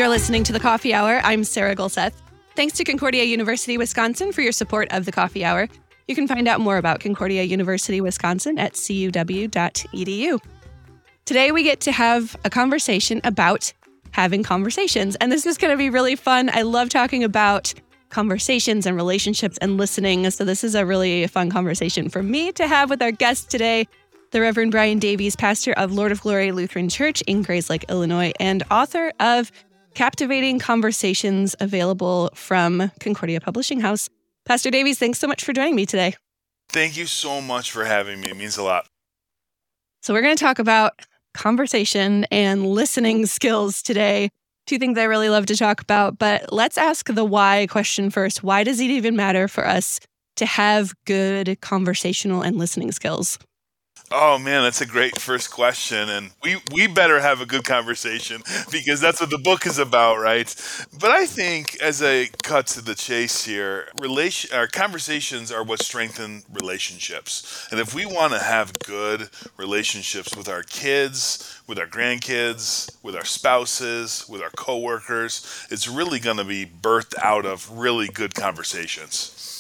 You're listening to The Coffee Hour. I'm Sarah Gulseth. Thanks to Concordia University, Wisconsin for your support of The Coffee Hour. You can find out more about Concordia University, Wisconsin at cuw.edu. Today we get to have a conversation about having conversations, and this is going to be really fun. I love talking about conversations and relationships and listening, so this is a really fun conversation for me to have with our guest today, the Reverend Brian Davies, pastor of Lord of Glory Lutheran Church in Grayslake, Illinois, and author of Captivating Conversations, available from Concordia Publishing House. Pastor Davies, thanks so much for joining me today. Thank you so much for having me. It means a lot. So we're going to talk about conversation and listening skills today. Two things I really love to talk about, but let's ask the why question first. Why does it even matter for us to have good conversational and listening skills? Oh man, that's a great first question, and we better have a good conversation because that's what the book is about, right? But I think, as I cut to the chase here, our conversations are what strengthen relationships, and if we want to have good relationships with our kids, with our grandkids, with our spouses, with our coworkers, it's really going to be birthed out of really good conversations.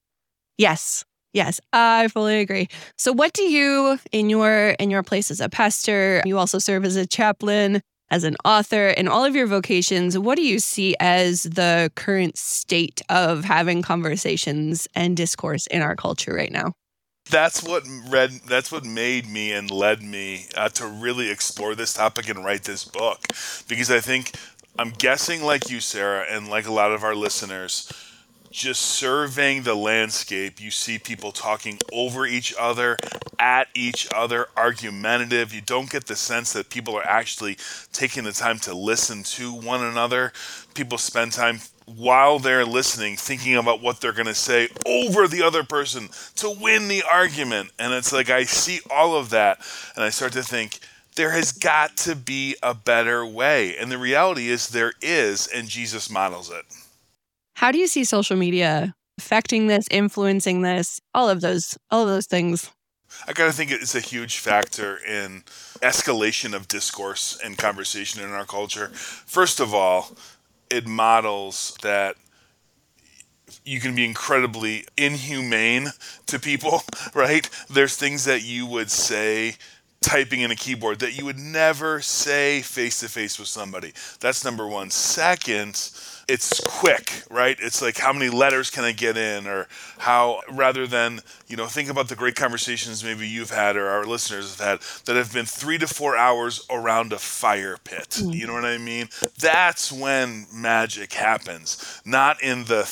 Yes, I fully agree. So what do you, in your place as a pastor, you also serve as a chaplain, as an author, in all of your vocations, what do you see as the current state of having conversations and discourse in our culture right now? That's what made me and led me to really explore this topic and write this book. Because I'm guessing like you, Sarah, and like a lot of our listeners, just surveying the landscape, you see people talking over each other, at each other, argumentative. You don't get the sense that people are actually taking the time to listen to one another. People spend time while they're listening thinking about what they're going to say over the other person to win the argument. And it's like I see all of that and I start to think, there has got to be a better way. And the reality is there is, and Jesus models it. How do you see social media affecting this, influencing this, all of those things? I gotta think it's a huge factor in escalation of discourse and conversation in our culture. First of all, it models that you can be incredibly inhumane to people, right? There's things that you would say typing in a keyboard that you would never say face-to-face with somebody. That's number one. Second, it's quick, right? It's like, how many letters can I get in? Or how, rather than, think about the great conversations maybe you've had or our listeners have had that have been 3 to 4 hours around a fire pit. You know what I mean? That's when magic happens, not in the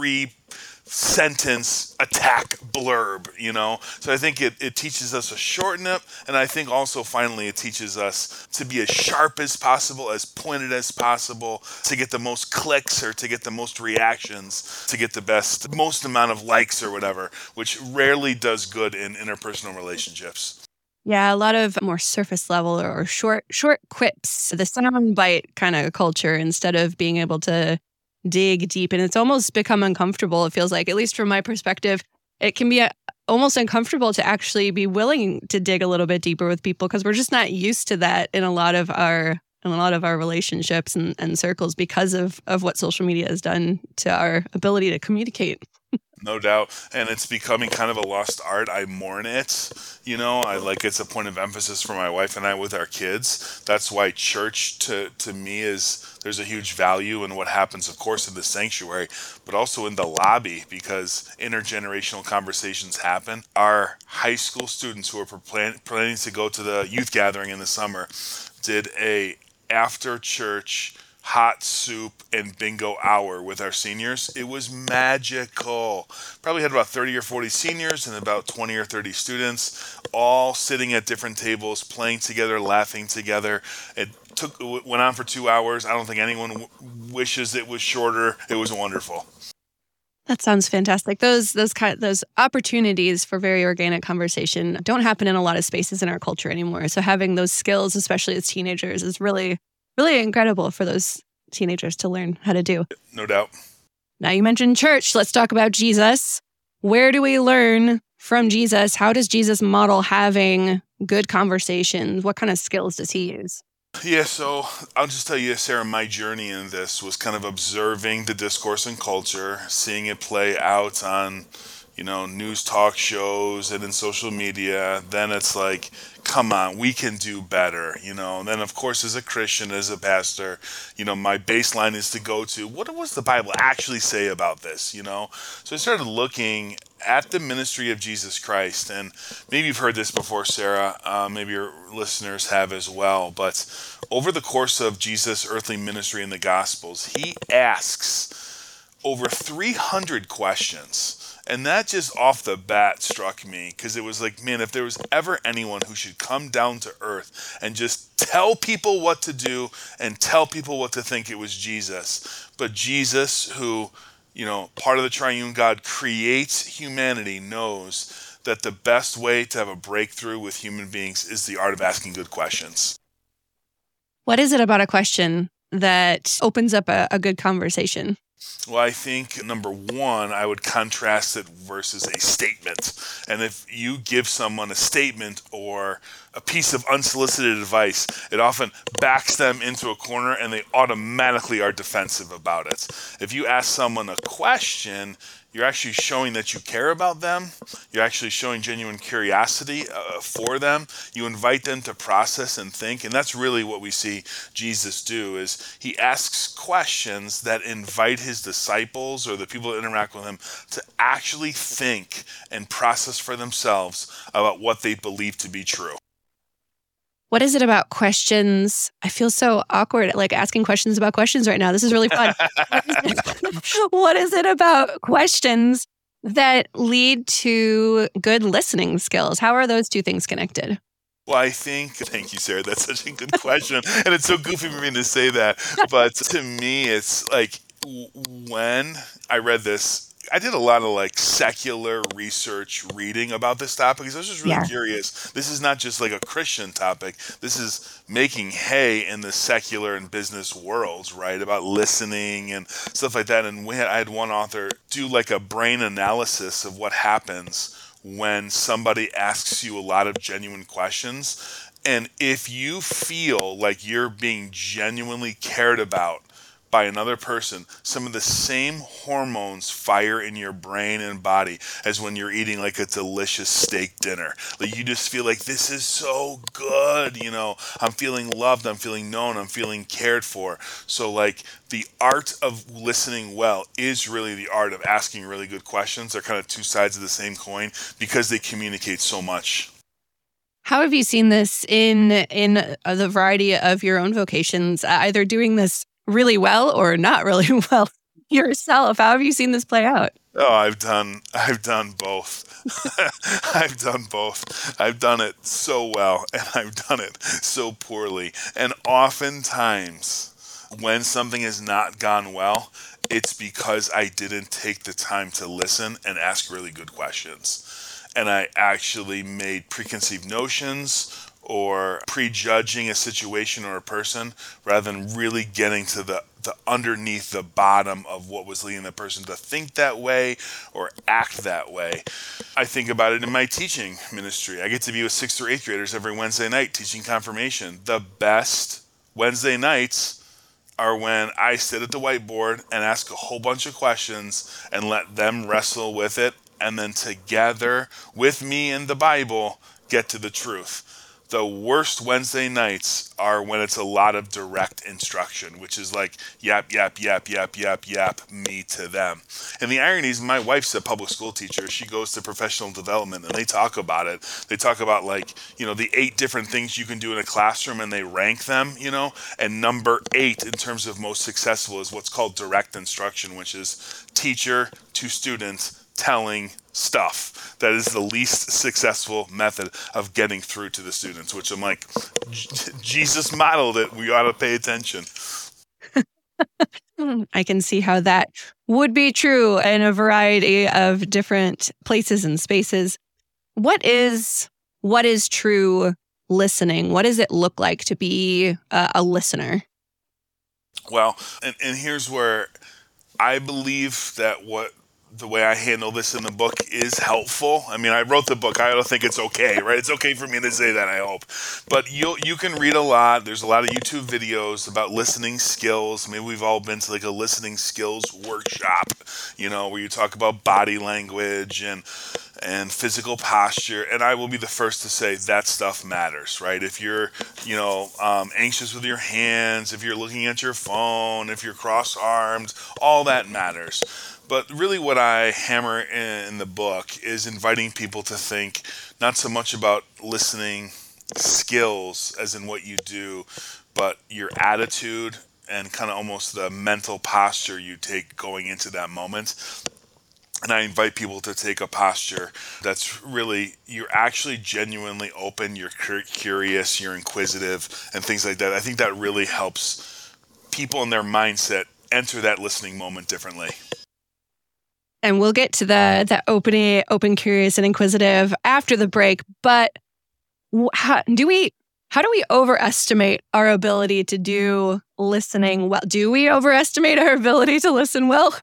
3-sentence attack blurb, So I think it teaches us to shorten it, and I think also finally it teaches us to be as sharp as possible, as pointed as possible, to get the most clicks or to get the most reactions, to get the most amount of likes or whatever, which rarely does good in interpersonal relationships. Yeah, a lot of more surface level or short quips, the sound bite kind of culture, instead of being able to dig deep. And it's almost become uncomfortable. It feels like, at least from my perspective, it can be almost uncomfortable to actually be willing to dig a little bit deeper with people because we're just not used to that in a lot of our relationships and circles because of what social media has done to our ability to communicate. No doubt. And it's becoming kind of a lost art. I mourn it. It's a point of emphasis for my wife and I with our kids. That's why church to me there's a huge value in what happens, of course, in the sanctuary, but also in the lobby, because intergenerational conversations happen. Our high school students who are planning to go to the youth gathering in the summer did a after church hot soup and bingo hour with our seniors. It was magical. Probably had about 30 or 40 seniors and about 20 or 30 students, all sitting at different tables, playing together, laughing together. It went on for 2 hours. I don't think anyone wishes it was shorter. It was wonderful. That sounds fantastic. Those opportunities for very organic conversation don't happen in a lot of spaces in our culture anymore. So having those skills, especially as teenagers, is really, really incredible for those teenagers to learn how to do. No doubt. Now you mentioned church. Let's talk about Jesus. Where do we learn from Jesus? How does Jesus model having good conversations? What kind of skills does he use? Yeah, so I'll just tell you, Sarah, my journey in this was kind of observing the discourse and culture, seeing it play out on, news talk shows and in social media. Then it's like, come on, we can do better. And then, of course, as a Christian, as a pastor, my baseline is to go to what does the Bible actually say about this? So I started looking at the ministry of Jesus Christ. And maybe you've heard this before, Sarah. Maybe your listeners have as well. But over the course of Jesus' earthly ministry in the Gospels, he asks over 300 questions. And that just off the bat struck me because it was like, man, if there was ever anyone who should come down to earth and just tell people what to do and tell people what to think, it was Jesus. But Jesus, who part of the triune God creates humanity, knows that the best way to have a breakthrough with human beings is the art of asking good questions. What is it about a question that opens up a good conversation? Well, I think number one, I would contrast it versus a statement. And if you give someone a statement or a piece of unsolicited advice, it often backs them into a corner and they automatically are defensive about it. If you ask someone a question, you're actually showing that you care about them. You're actually showing genuine curiosity for them. You invite them to process and think. And that's really what we see Jesus do, is he asks questions that invite his disciples or the people that interact with him to actually think and process for themselves about what they believe to be true. What is it about questions? I feel so awkward, like asking questions about questions right now. This is really fun. What is it about questions that lead to good listening skills? How are those two things connected? Well, thank you, Sarah. That's such a good question. And it's so goofy for me to say that. But to me, it's like when I read this, I did a lot of like secular research reading about this topic because I was just really curious. This is not just like a Christian topic. This is making hay in the secular and business worlds, right? About listening and stuff like that. And I had one author do like a brain analysis of what happens when somebody asks you a lot of genuine questions. And if you feel like you're being genuinely cared about by another person, some of the same hormones fire in your brain and body as when you're eating like a delicious steak dinner. Like you just feel like this is so good, I'm feeling loved, I'm feeling known, I'm feeling cared for. So like the art of listening well is really the art of asking really good questions. They're kind of two sides of the same coin because they communicate so much. How have you seen this in the variety of your own vocations, either doing this really well or not really well yourself? How have you seen this play out? Oh, I've done both. I've done both. I've done it so well and I've done it so poorly. And oftentimes when something has not gone well, it's because I didn't take the time to listen and ask really good questions. And I actually made preconceived notions or prejudging a situation or a person rather than really getting to the underneath the bottom of what was leading the person to think that way or act that way. I think about it in my teaching ministry. I get to be with 6th or 8th graders every Wednesday night teaching confirmation. The best Wednesday nights are when I sit at the whiteboard and ask a whole bunch of questions and let them wrestle with it, and then together with me and the Bible get to the truth. The worst Wednesday nights are when it's a lot of direct instruction, which is like yap, yap, yap, yap, yap, yap, me to them. And the irony is my wife's a public school teacher. She goes to professional development and they talk about it. They talk about like, the 8 different things you can do in a classroom and they rank them, and number 8 in terms of most successful is what's called direct instruction, which is teacher to student telling stuff. That is the least successful method of getting through to the students, which I'm like, Jesus modeled it. We ought to pay attention. I can see how that would be true in a variety of different places and spaces. What is true listening? What does it look like to be a listener? Well, and here's where I believe that what the way I handle this in the book is helpful. I mean, I wrote the book. I don't think it's okay, right? It's okay for me to say that, I hope. But you can read a lot. There's a lot of YouTube videos about listening skills. Maybe we've all been to like a listening skills workshop, where you talk about body language and physical posture. And I will be the first to say that stuff matters, right? If you're, anxious with your hands, if you're looking at your phone, if you're cross-armed, all that matters. But really what I hammer in the book is inviting people to think not so much about listening skills as in what you do, but your attitude and kind of almost the mental posture you take going into that moment. And I invite people to take a posture that's really, you're actually genuinely open, you're curious, you're inquisitive, and things like that. I think that really helps people in their mindset enter that listening moment differently. And we'll get to the open, curious, and inquisitive after the break. But how do we overestimate our ability to do listening well? Do we overestimate our ability to listen well?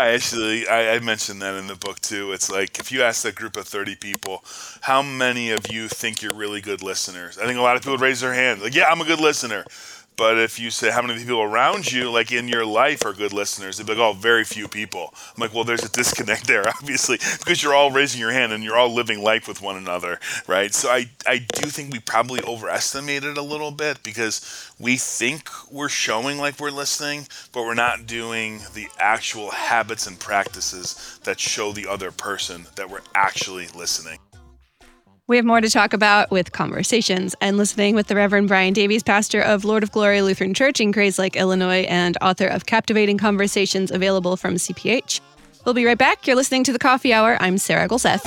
I mentioned that in the book too. It's like if you ask a group of 30 people, how many of you think you're really good listeners? I think a lot of people would raise their hand. Like, yeah, I'm a good listener. But if you say how many people around you, like in your life, are good listeners, they'd be like, oh, very few people. I'm like, well, there's a disconnect there, obviously, because you're all raising your hand and you're all living life with one another, right? So I do think we probably overestimate it a little bit because we think we're showing like we're listening, but we're not doing the actual habits and practices that show the other person that we're actually listening. We have more to talk about with Conversations and Listening with the Reverend Brian Davies, pastor of Lord of Glory Lutheran Church in Grayslake, Illinois, and author of Captivating Conversations, available from CPH. We'll be right back. You're listening to The Coffee Hour. I'm Sarah Golseth.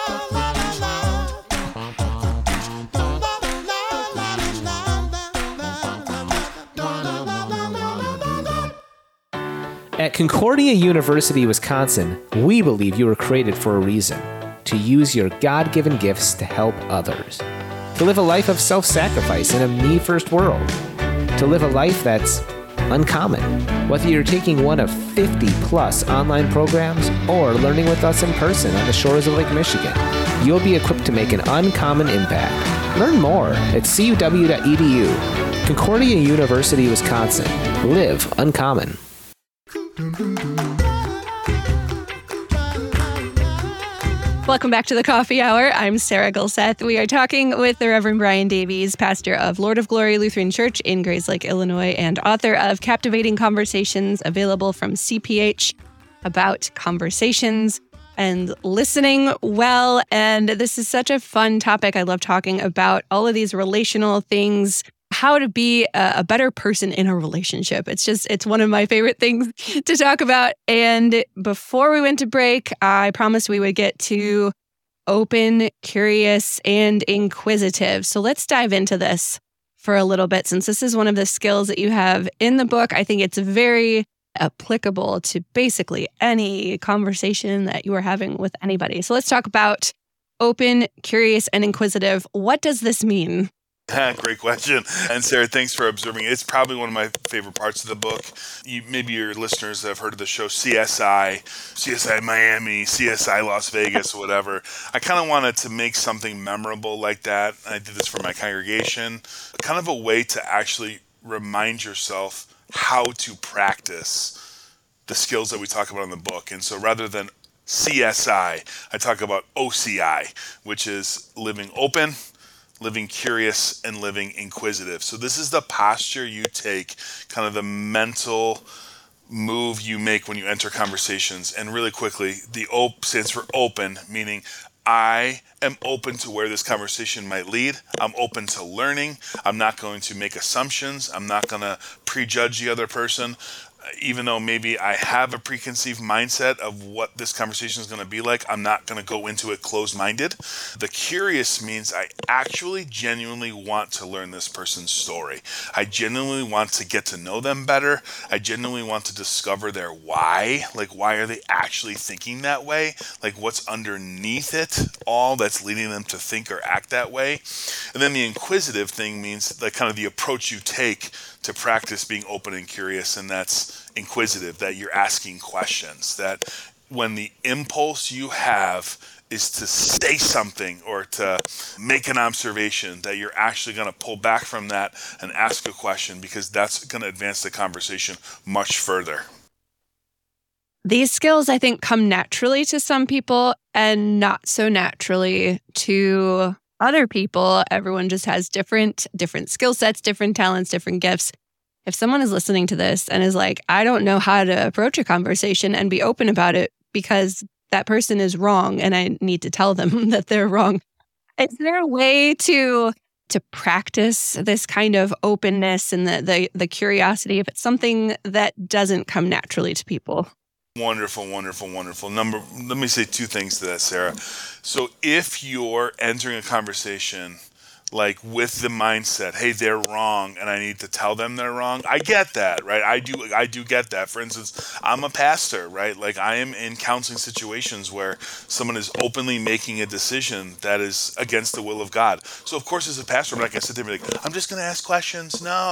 At Concordia University, Wisconsin, we believe you were created for a reason. To use your God-given gifts to help others. To live a life of self-sacrifice in a me-first world. To live a life that's uncommon. Whether you're taking one of 50-plus online programs or learning with us in person on the shores of Lake Michigan, you'll be equipped to make an uncommon impact. Learn more at cuw.edu. Concordia University, Wisconsin. Live uncommon. Welcome back to the Coffee Hour. I'm Sarah Golseth. We are talking with the Reverend Brian Davies, pastor of Lord of Glory Lutheran Church in Grayslake, Illinois, and author of Captivating Conversations, available from CPH, about conversations and listening well. And this is such a fun topic. I love talking about all of these relational things, how to be a better person in a relationship. It's one of my favorite things to talk about. And before we went to break, I promised we would get to open, curious, and inquisitive. So let's dive into this for a little bit. Since this is one of the skills that you have in the book, I think it's very applicable to basically any conversation that you are having with anybody. So let's talk about open, curious, and inquisitive. What does this mean? Great question. And Sarah, thanks for observing. It's probably one of my favorite parts of the book. Maybe your listeners have heard of the show CSI Miami, CSI Las Vegas, whatever. I kind of wanted to make something memorable like that. I did this for my congregation, kind of a way to actually remind yourself how to practice the skills that we talk about in the book. And so rather than CSI, I talk about OCI, which is living open, living curious, and living inquisitive. So this is the posture you take, kind of the mental move you make when you enter conversations. And really quickly, the O stands for open, meaning I am open to where this conversation might lead. I'm open to learning. I'm not going to make assumptions. I'm not going to prejudge the other person. Even though maybe I have a preconceived mindset of what this conversation is going to be like, I'm not going to go into it closed-minded. The curious means I actually genuinely want to learn this person's story. I genuinely want to get to know them better. I genuinely want to discover their why. Like, why are they actually thinking that way? Like, what's underneath it all that's leading them to think or act that way? And then the inquisitive thing means like kind of the approach you take to practice being open and curious, and that's inquisitive, that you're asking questions, that when the impulse you have is to say something or to make an observation, that you're actually going to pull back from that and ask a question, because that's going to advance the conversation much further. These skills, I think, come naturally to some people and not so naturally to other people. Everyone just has different skill sets, different talents, different gifts. If someone is listening to this and is like, I don't know how to approach a conversation and be open about it because that person is wrong and I need to tell them that they're wrong, is there a way to practice this kind of openness and the curiosity if it's something that doesn't come naturally to people? Wonderful, wonderful, wonderful. Let me say two things to that, Sarah. So if you're entering a conversation like with the mindset, hey, they're wrong and I need to tell them they're wrong, I get that, right? I do get that. For instance, I'm a pastor, right? Like, I am in counseling situations where someone is openly making a decision that is against the will of God. So of course, as a pastor, I'm not going to sit there and be like, I'm just going to ask questions. No,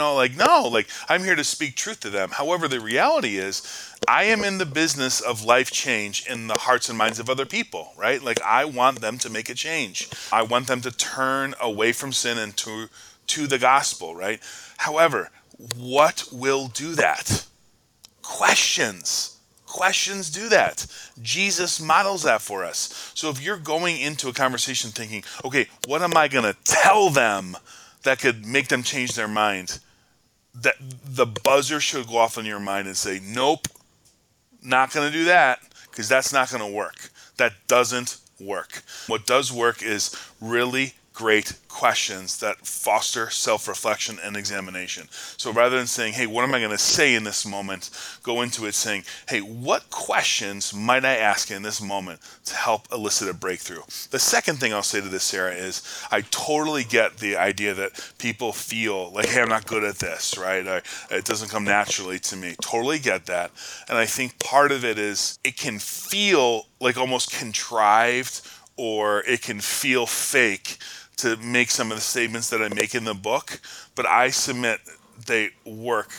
I'm here to speak truth to them. However, the reality is, I am in the business of life change in the hearts and minds of other people, right? Like, I want them to make a change. I want them to turn away from sin and to the gospel, right? However, what will do that? Questions. Questions do that. Jesus models that for us. So if you're going into a conversation thinking, okay, what am I going to tell them that could make them change their mind? That the buzzer should go off in your mind and say, nope, not going to do that, because that's not going to work. That doesn't work. What does work is really great questions that foster self-reflection and examination. So rather than saying, hey, what am I going to say in this moment? Go into it saying, hey, what questions might I ask in this moment to help elicit a breakthrough? The second thing I'll say to this, Sarah, is I totally get the idea that people feel like, hey, I'm not good at this, right? It doesn't come naturally to me. Totally get that. And I think part of it is it can feel like almost contrived, or it can feel fake to make some of the statements that I make in the book, but I submit they work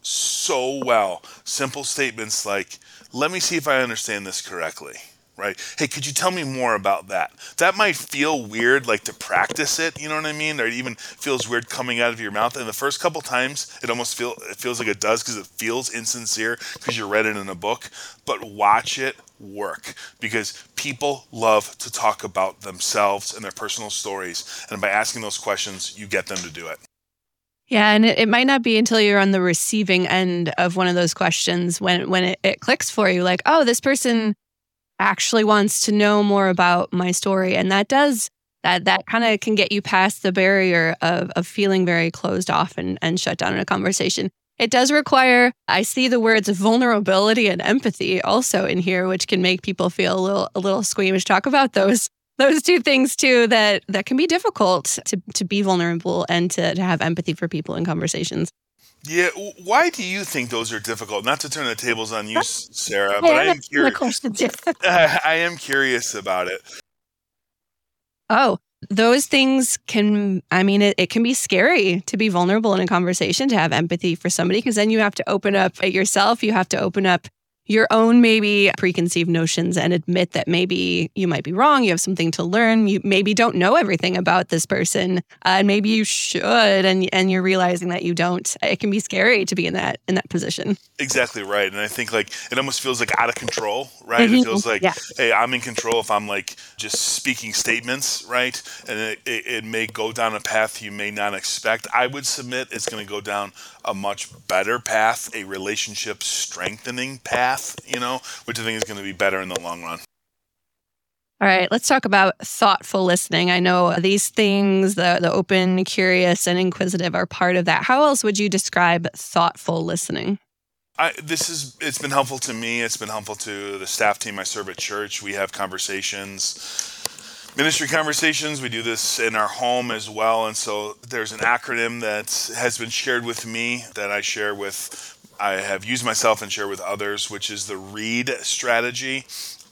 so well. Simple statements like, let me see if I understand this correctly, right? Hey, could you tell me more about that? That might feel weird, like, to practice it, you know what I mean? Or it even feels weird coming out of your mouth. And the first couple times, it feels like it does, because it feels insincere because you read it in a book. But watch it work, because people love to talk about themselves and their personal stories. And by asking those questions, you get them to do it. Yeah, and it might not be until you're on the receiving end of one of those questions when it clicks for you, like, oh, this person actually wants to know more about my story. And that kind of can get you past the barrier of feeling very closed off and shut down in a conversation. It does require, I see the words vulnerability and empathy also in here, which can make people feel a little squeamish. Talk about those two things too, that can be difficult to be vulnerable and to have empathy for people in conversations. Yeah, why do you think those are difficult? Not to turn the tables on you, Sarah, but I am curious. I am curious about it. Oh, those things can, it can be scary to be vulnerable in a conversation, to have empathy for somebody, because then you have to open up yourself. You have to open up your own maybe preconceived notions and admit that maybe you might be wrong. You have something to learn. You maybe don't know everything about this person, and maybe you should, and you're realizing that you don't. It can be scary to be in that position. Exactly right. And I think, like, it almost feels like out of control, right? Mm-hmm. It feels like, yeah, hey, I'm in control if I'm like just speaking statements, right? And it may go down a path you may not expect. I would submit it's going to go down a much better path, a relationship strengthening path, which I think is going to be better in the long run. All right, let's talk about thoughtful listening. I know these things, the open, curious, and inquisitive are part of that. How else would you describe thoughtful listening? It's been helpful to me. It's been helpful to the staff team I serve at church. We have ministry conversations. We do this in our home as well. And so there's an acronym that has been shared with me that I have used myself and share with others, which is the READ strategy,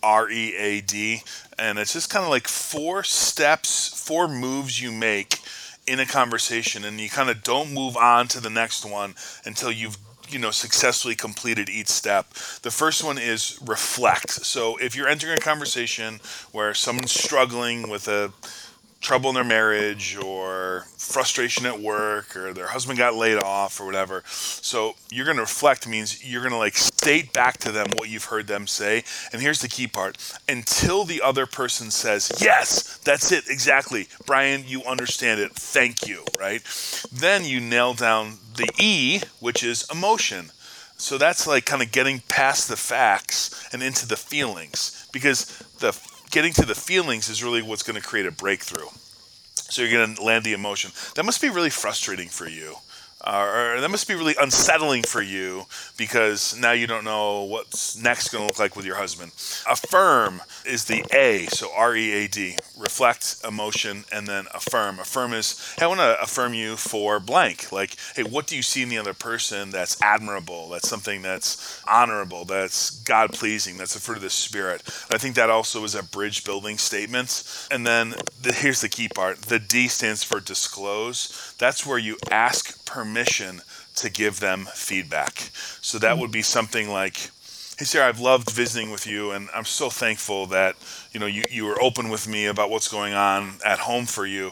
READ. And it's just kind of like 4 steps, 4 moves you make in a conversation, and you kind of don't move on to the next one until you've successfully completed each step. The first one is reflect. So if you're entering a conversation where someone's struggling with a trouble in their marriage or frustration at work or their husband got laid off or whatever. So you're going to reflect means you're going to state back to them what you've heard them say. And here's the key part. Until the other person says, yes, that's it, exactly. Brian, you understand it. Thank you, right? Then you nail down the E, which is emotion. So that's kind of getting past the facts and into the feelings, because getting to the feelings is really what's going to create a breakthrough. So you're going to land the emotion. That must be really frustrating for you. Or that must be really unsettling for you, because now you don't know what's next going to look like with your husband. Affirm is the A, so R-E-A-D. Reflect, emotion, and then affirm. Affirm is, hey, I want to affirm you for blank. Hey, what do you see in the other person that's admirable, that's something that's honorable, that's God-pleasing, that's the fruit of the Spirit? I think that also is a bridge-building statement. And then here's the key part. The D stands for disclose. That's where you ask permission to give them feedback. So that would be something like, hey, Sarah, I've loved visiting with you, and I'm so thankful that you were open with me about what's going on at home for you.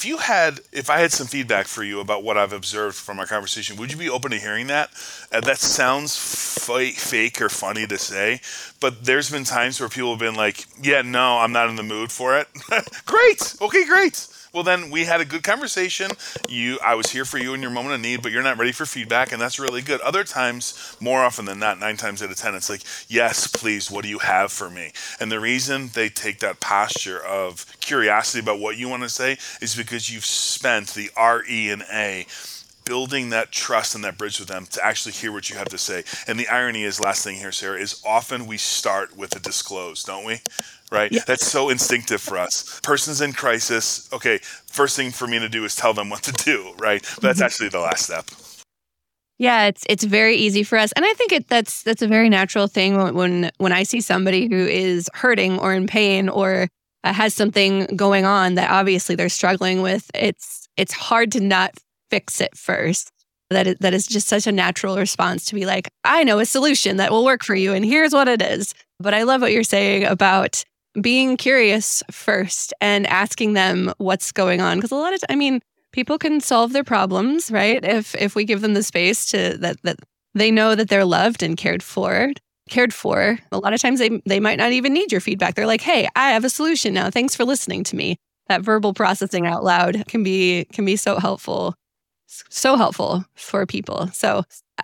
If I had some feedback for you about what I've observed from our conversation, would you be open to hearing that? That sounds fake or funny to say, but there's been times where people have been like, yeah, no, I'm not in the mood for it. Great. Okay, great. Well, then we had a good conversation. I was here for you in your moment of need, but you're not ready for feedback, and that's really good. Other times, more often than not, 9 times out of 10, it's like, yes, please, what do you have for me? And the reason they take that posture of curiosity about what you want to say is because you've spent the R, E, and A building that trust and that bridge with them to actually hear what you have to say. And the irony is, last thing here, Sarah, is often we start with a disclose, don't we? Right? Yeah. That's so instinctive for us. Person's in crisis. Okay, first thing for me to do is tell them what to do, right? But that's actually the last step. Yeah, it's very easy for us. And I think that's a very natural thing when I see somebody who is hurting or in pain or has something going on that obviously they're struggling with. It's hard to not fix it first. That is just such a natural response to be like, I know a solution that will work for you, and here's what it is. But I love what you're saying about being curious first and asking them what's going on. Because a lot of people can solve their problems, right? If we give them the space to that they know that they're loved and cared for. A lot of times they might not even need your feedback. They're like, hey, I have a solution now. Thanks for listening to me. That verbal processing out loud can be so helpful. So helpful for people. So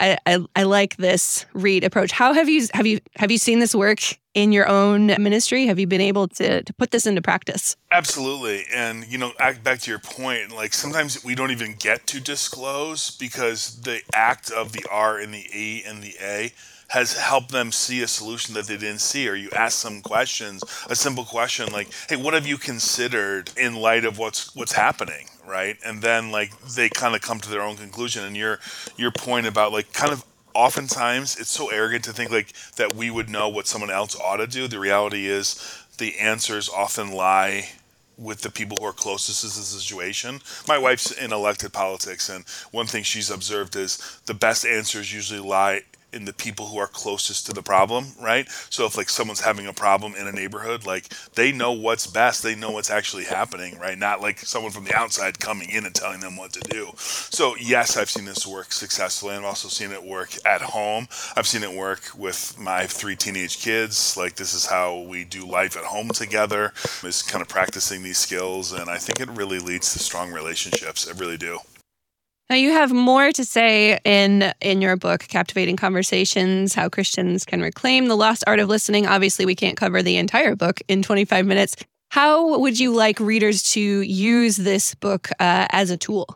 I like this read approach. How have you seen this work in your own ministry? Have you been able to put this into practice? Absolutely. And back to your point, sometimes we don't even get to disclose because the act of the R and the E and the A has helped them see a solution that they didn't see. Or you ask some questions, a simple question like, hey, what have you considered in light of what's happening, right? And then they kind of come to their own conclusion. And your point about kind of oftentimes it's so arrogant to think that we would know what someone else ought to do. The reality is the answers often lie with the people who are closest to the situation. My wife's in elected politics, and one thing she's observed is the best answers usually lie in the people who are closest to the problem, right? So if someone's having a problem in a neighborhood, they know what's best, they know what's actually happening, right? Not someone from the outside coming in and telling them what to do. So yes, I've seen this work successfully. I've also seen it work at home. I've seen it work with my 3 teenage kids. This is how we do life at home together, is kind of practicing these skills. And I think it really leads to strong relationships. I really do. Now, you have more to say in your book, Captivating Conversations, How Christians Can Reclaim the Lost Art of Listening. Obviously, we can't cover the entire book in 25 minutes. How would you like readers to use this book as a tool?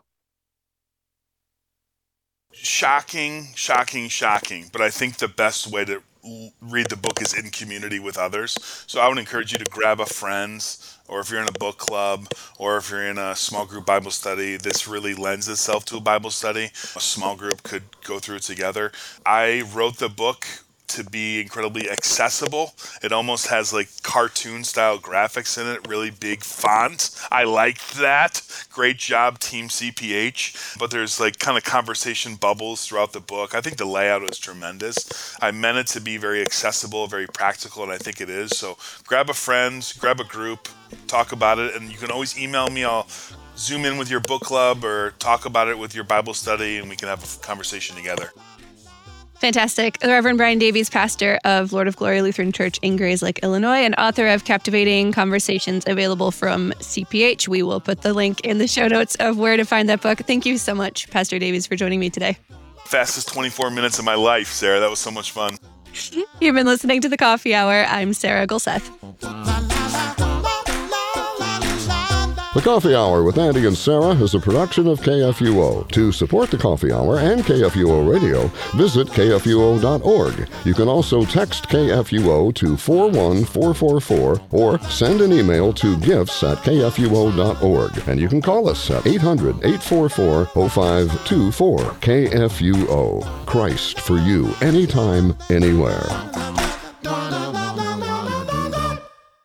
Shocking. But I think the best way to read the book is in community with others. So I would encourage you to grab a friend, or if you're in a book club, or if you're in a small group Bible study. This really lends itself to a Bible study. A small group could go through it together. I wrote the book to be incredibly accessible. It almost has like cartoon style graphics in it, really big font. I liked that. Great job, Team CPH. But there's like kind of conversation bubbles throughout the book. I think the layout is tremendous. I meant it to be very accessible, very practical, and I think it is. So grab a friend, grab a group, talk about it, and you can always email me. I'll Zoom in with your book club or talk about it with your Bible study, and we can have a conversation together. Fantastic. The Reverend Brian Davies, pastor of Lord of Glory Lutheran Church in Grayslake, Illinois, and author of Captivating Conversations, available from CPH. We will put the link in the show notes of where to find that book. Thank you so much, Pastor Davies, for joining me today. Fastest 24 minutes of my life, Sarah. That was so much fun. You've been listening to The Coffee Hour. I'm Sarah Gulseth. The Coffee Hour with Andy and Sarah is a production of KFUO. To support The Coffee Hour and KFUO Radio, visit KFUO.org. You can also text KFUO to 41444 or send an email to gifts@KFUO.org. And you can call us at 800-844-0524. KFUO. Christ for you, anytime, anywhere.